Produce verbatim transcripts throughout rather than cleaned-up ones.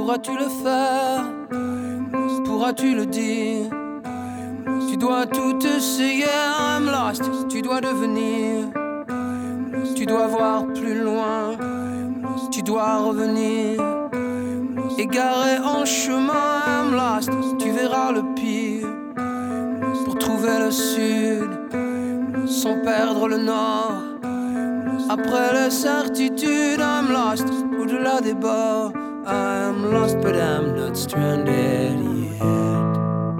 Pourras-tu le faire? Pourras-tu le dire? Tu dois tout essayer, I'm lost. Tu dois devenir. Tu dois voir plus loin. Tu dois revenir. Égaré en chemin, I'm lost. Tu verras le pire. Pour trouver le sud, sans perdre le nord. Après les certitudes, I'm lost. Au-delà des bords, I'm lost, but I'm not stranded yet.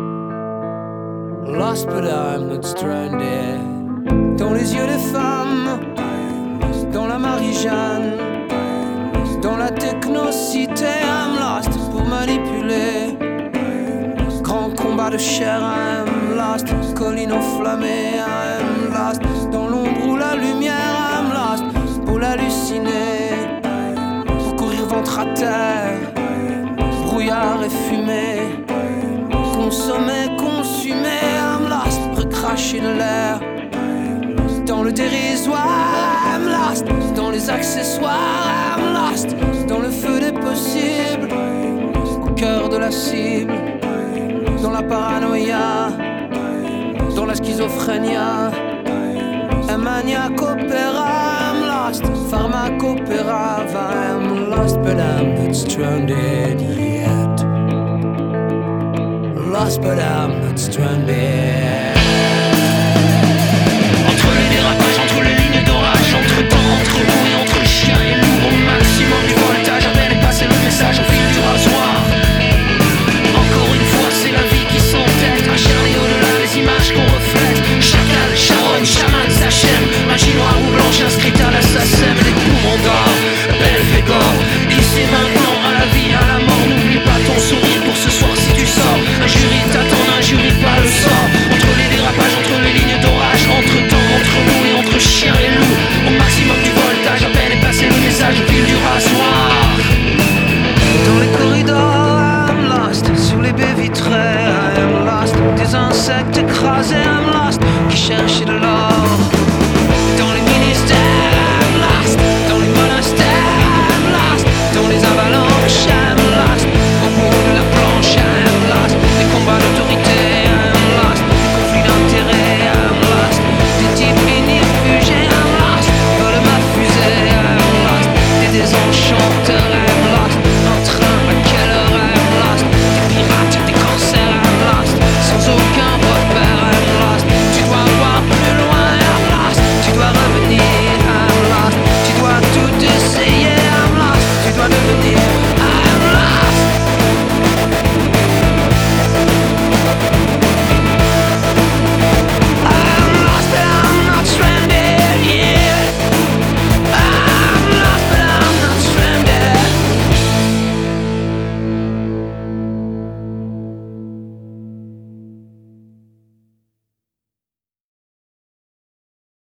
Lost, but I'm not stranded. Dans les yeux des femmes, dans la Marie-Jeanne, dans la technocité, I'm lost pour manipuler. Grand combat de chair, I'm lost. Colline enflammée, I'm lost. Dans l'ombre ou la lumière, I'm lost pour l'halluciner. Pour courir ventre à terre, brouillard et fumée. Consommer, consumer, I'm lost. Recracher de l'air. Dans le dérisoire, I'm lost. Dans les accessoires, I'm lost. Dans le feu des possibles, au cœur de la cible. Dans la paranoïa, dans la schizophrénia. Un maniaque opéra, I'm lost. Pharmacopéra, I'm lost, but I'm not stranded yet. Lost, but I'm not stranded.